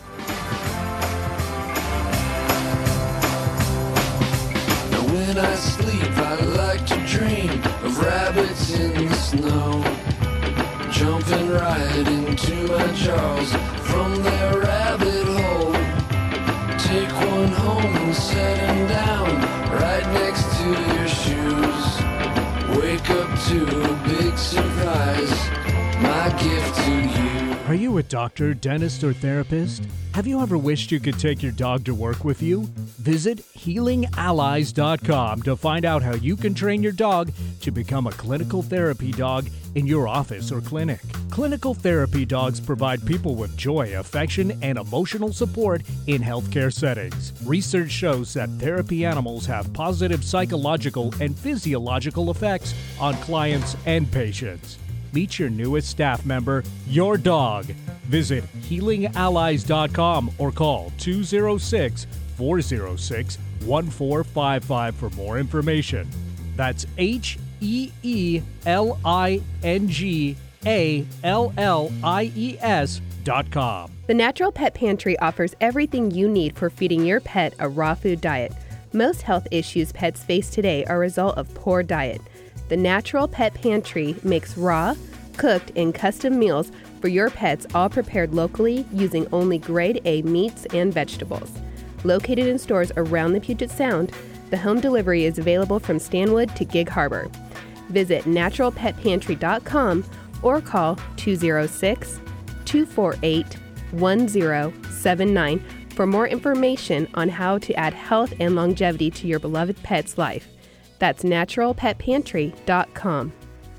When I sleep, I like to dream of rabbits in the snow, jumping right into my jaws from their rabbit hole. Take one home and set him down right next to your shoes. Wake up to a big surprise, my gift to you. Are you a doctor, dentist, or therapist? Have you ever wished you could take your dog to work with you? Visit healing allies dot com to find out how you can train your dog to become a clinical therapy dog in your office or clinic. Clinical therapy dogs provide people with joy, affection, and emotional support in healthcare settings. Research shows that therapy animals have positive psychological and physiological effects on clients and patients. Meet your newest staff member, your dog. Visit healing allies dot com or call two oh six, four oh six, one four five five for more information. That's H E E L I N G A L L I E S dot com. The Natural Pet Pantry offers everything you need for feeding your pet a raw food diet. Most health issues pets face today are a result of poor diet. The Natural Pet Pantry makes raw, cooked, and custom meals for your pets, all prepared locally using only grade A meats and vegetables. Located in stores around the Puget Sound, the home delivery is available from Stanwood to Gig Harbor. Visit natural pet pantry dot com or call two oh six, two four eight, one oh seven nine for more information on how to add health and longevity to your beloved pet's life. That's natural pet pantry dot com.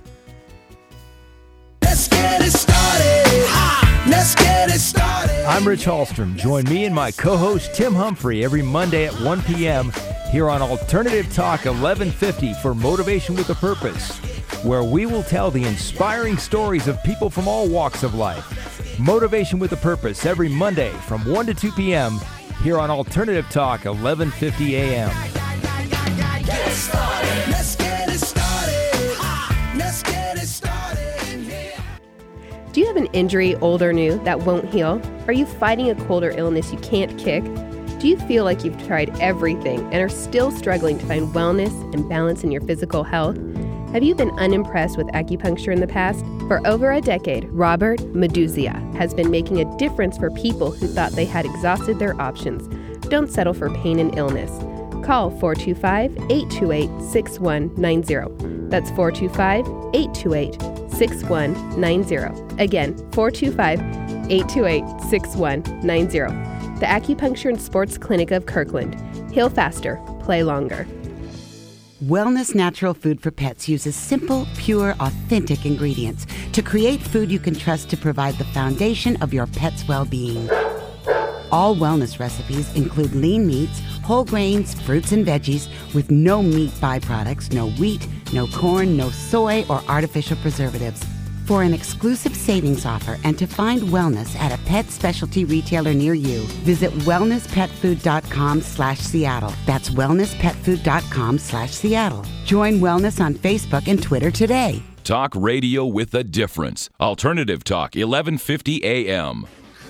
Let's get it started. Ah, let's get it started. I'm Rich Hallstrom. Join me and my co-host Tim Humphrey every Monday at one p.m. here on Alternative Talk eleven fifty for Motivation with a Purpose, where we will tell the inspiring stories of people from all walks of life. Motivation with a Purpose every Monday from one to two p.m. here on Alternative Talk eleven fifty a.m. Get started. Let's get it started. Ah, let's get it started. Yeah. Do you have an injury, old or new, that won't heal? Are you fighting a cold or illness you can't kick? Do you feel like you've tried everything and are still struggling to find wellness and balance in your physical health? Have you been unimpressed with acupuncture in the past? For over a decade, Robert Meduzia has been making a difference for people who thought they had exhausted their options. Don't settle for pain and illness. Call four two five, eight two eight, six one nine zero. That's four two five, eight two eight, six one nine zero. Again, four two five, eight two eight, six one nine zero. The Acupuncture and Sports Clinic of Kirkland. Heal faster, play longer. Wellness Natural Food for Pets uses simple, pure, authentic ingredients to create food you can trust to provide the foundation of your pet's well-being. All wellness recipes include lean meats, whole grains, fruits, and veggies with no meat byproducts, no wheat, no corn, no soy, or artificial preservatives. For an exclusive savings offer and to find wellness at a pet specialty retailer near you, visit wellness pet food dot com slash Seattle. That's wellness pet food dot com slash Seattle. Join Wellness on Facebook and Twitter today. Talk radio with a difference. Alternative Talk, eleven fifty a.m.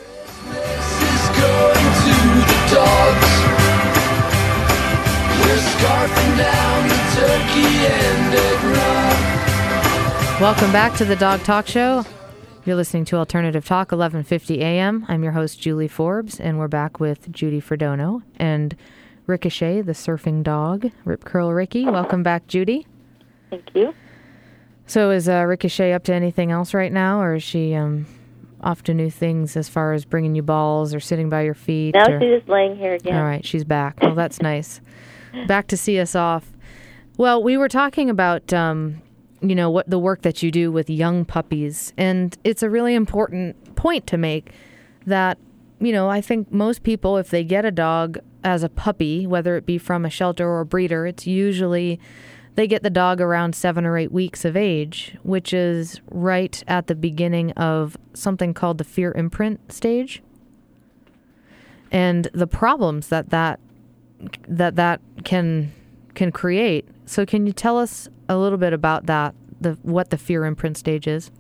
Going to the dogs. We're scarfing down the turkey and egg rug. Welcome back to the Dog Talk Show. You're listening to Alternative Talk, eleven fifty a.m. I'm your host, Julie Forbes, and we're back with Judy Fredono and Ricochet, the surfing dog. Rip Curl Ricky. Welcome back, Judy. Thank you. So is uh, Ricochet up to anything else right now, or is she um, off to new things as far as bringing you balls or sitting by your feet? Now or... she's just laying here again. All right, she's back. Well, that's nice. Back to see us off. Well, we were talking about... Um, you know, what the work that you do with young puppies. And it's a really important point to make that, you know, I think most people, if they get a dog as a puppy, whether it be from a shelter or a breeder, it's usually they get the dog around seven or eight weeks of age, which is right at the beginning of something called the fear imprint stage. And the problems that that, that, that can can create. So can you tell us a little bit about that, the what the fear imprint stage is?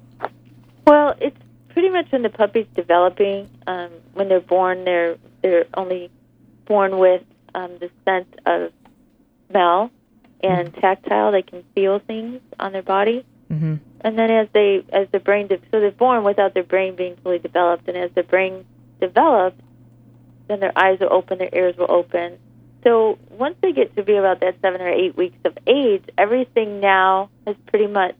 Well, it's pretty much when the puppy's developing. Um, when they're born, they're they're only born with um, the sense of smell and mm-hmm. tactile. They can feel things on their body. Mm-hmm. And then as they as the brain de- so they're born without their brain being fully developed. And as the brain develops, then their eyes will open, their ears will open. So once they get to be about that seven or eight weeks of age, everything now has pretty much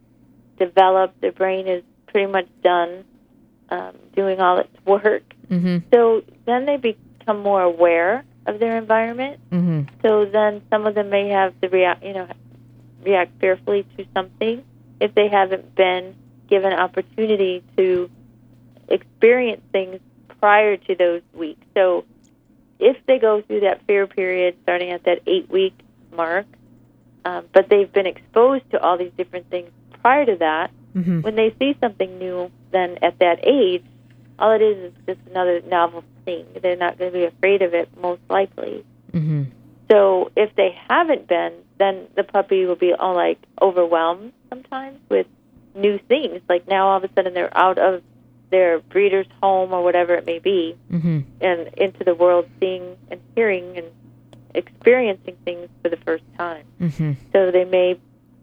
developed. Their brain is pretty much done um, doing all its work. Mm-hmm. So then they become more aware of their environment. Mm-hmm. So then some of them may have to react, you know, react fearfully to something if they haven't been given opportunity to experience things prior to those weeks. So if they go through that fear period starting at that eight-week mark, um, but they've been exposed to all these different things prior to that, mm-hmm. when they see something new, then at that age, all it is is just another novel thing. They're not going to be afraid of it, most likely. Mm-hmm. So if they haven't been, then the puppy will be all like overwhelmed sometimes with new things. Like now all of a sudden they're out of their breeder's home or whatever it may be, mm-hmm. and into the world, seeing and hearing and experiencing things for the first time. Mm-hmm. So they may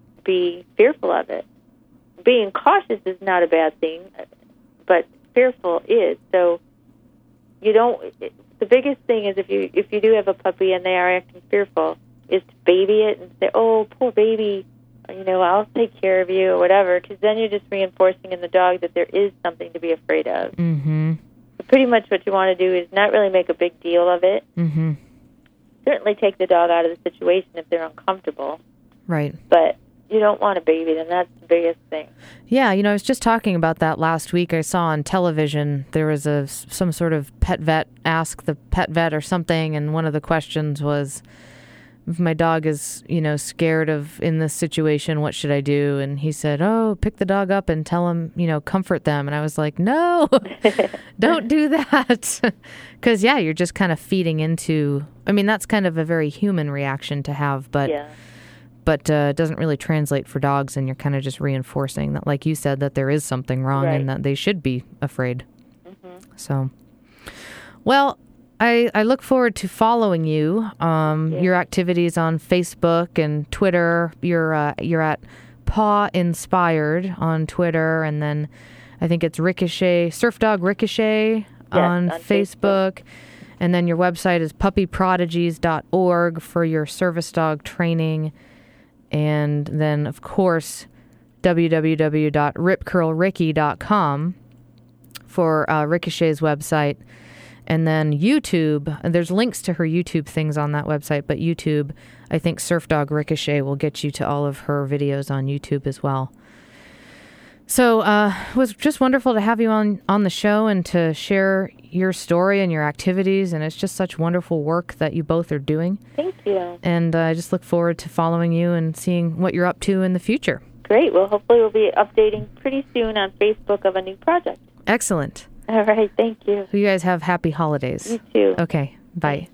be fearful of it. Being cautious is not a bad thing, but fearful is. So you don't. It, the biggest thing is if you if you do have a puppy and they are acting fearful, is to baby it and say, "Oh, poor baby, you know, I'll take care of you," or whatever. Because then you're just reinforcing in the dog that there is something to be afraid of. Mm-hmm. So pretty much what you want to do is not really make a big deal of it. Mm-hmm. Certainly take the dog out of the situation if they're uncomfortable. Right. But you don't want to baby them. That's the biggest thing. Yeah, you know, I was just talking about that last week. I saw on television there was a some sort of pet vet ask the pet vet or something, and one of the questions was, if my dog is, you know, scared of in this situation, what should I do? And he said, oh, pick the dog up and tell him, you know, comfort them. And I was like, no, don't do that. Because, yeah, you're just kind of feeding into, I mean, that's kind of a very human reaction to have, but yeah. but uh, it doesn't really translate for dogs. And you're kind of just reinforcing that, like you said, that there is something wrong right. and that they should be afraid. Mm-hmm. So, well, I, I look forward to following you, um, yeah. your activities on Facebook and Twitter. You're uh, you're at Paw Inspired on Twitter, and then I think it's Ricochet, Surf Dog Ricochet yes, on, on Facebook. Facebook. And then your website is puppy prodigies dot org for your service dog training. And then, of course, w w w dot rip curl ricky dot com for uh, Ricochet's website. And then YouTube, and there's links to her YouTube things on that website, but YouTube, I think Surf Dog Ricochet will get you to all of her videos on YouTube as well. So uh, it was just wonderful to have you on, on the show and to share your story and your activities, and it's just such wonderful work that you both are doing. Thank you. And uh, I just look forward to following you and seeing what you're up to in the future. Great. Well, hopefully we'll be updating pretty soon on Facebook of a new project. Excellent. All right, thank you. You guys have happy holidays. You too. Okay, bye.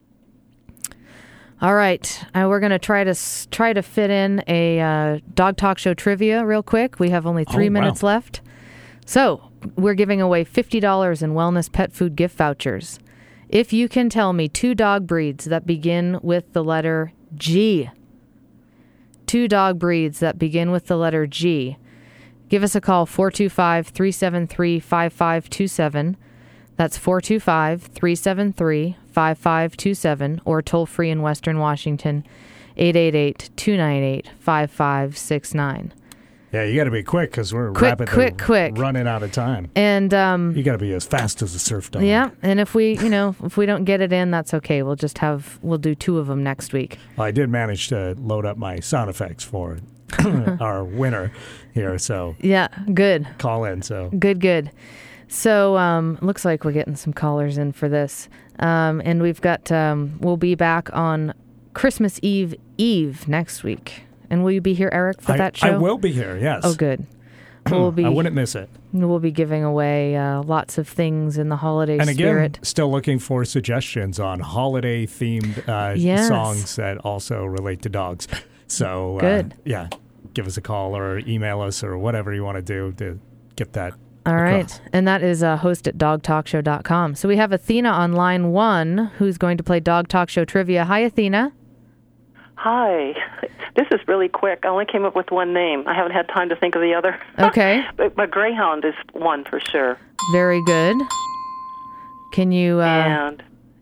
All right, uh, we're going to try to s- try to fit in a uh, Dog Talk Show trivia real quick. We have only three Oh, minutes wow. left. So, we're giving away fifty dollars in wellness pet food gift vouchers. If you can tell me two dog breeds that begin with the letter G. Two dog breeds that begin with the letter G. Give us a call, four two five, three seven three, five five two seven. That's four two five, three seven three, five five two seven, or toll free in Western Washington, eight eight eight, two nine eight, five five six nine. Yeah, you got to be quick because we're Quick, rapidly quick, quick. running out of time. And um, You got to be as fast as a surf dog. yeah, and if we, you know, if we don't get it in, that's okay. We'll just have, we'll do two of them next week. Well, I did manage to load up my sound effects for our winner here, so Yeah, good. call in. So Good, good. So, um, looks like we're getting some callers in for this. Um, and we've got, um, we'll be back on Christmas Eve Eve next week. And will you be here, Eric, for I, that show? I will be here, yes. Oh, good. We'll be, I wouldn't miss it. We'll be giving away uh, lots of things in the holiday and again, spirit. Still looking for suggestions on holiday-themed uh, yes. songs that also relate to dogs. So, good. Uh, yeah, give us a call or email us or whatever you want to do to get that All across. right. And that is uh, host at dog talk show dot com. So we have Athena on line one who's going to play Dog Talk Show Trivia. Hi, Athena. Hi. This is really quick. I only came up with one name. I haven't had time to think of the other. Okay. but, but Greyhound is one for sure. Very good. Can you... Uh, and...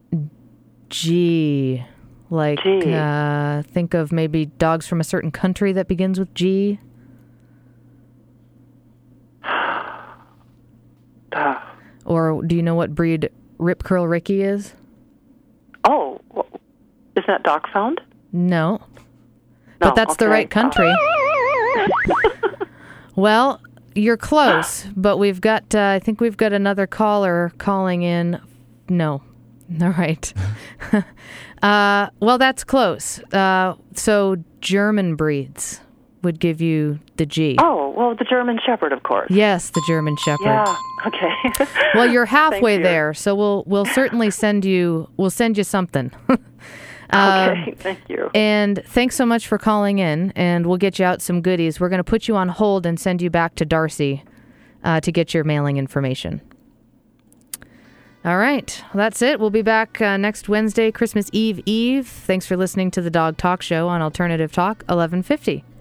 G. Like, G. Uh, think of maybe dogs from a certain country that begins with G. Or do you know what breed Rip Curl Ricky is? Oh, is that Dachshund? No. No, but that's okay. the right country. Well, you're close, but we've got, uh, I think we've got another caller calling in. No. All right. uh, well, that's close. Uh, so German breeds would give you the G. Oh, well, the German Shepherd, of course. Yes, the German Shepherd. Yeah, okay. Well, you're halfway you. there, so we'll we'll certainly send you we'll send you something. Okay, thank you. And thanks so much for calling in, and we'll get you out some goodies. We're going to put you on hold and send you back to Darcy uh, to get your mailing information. All right, well, that's it. We'll be back uh, next Wednesday, Christmas Eve Eve. Thanks for listening to the Dog Talk Show on Alternative Talk eleven fifty.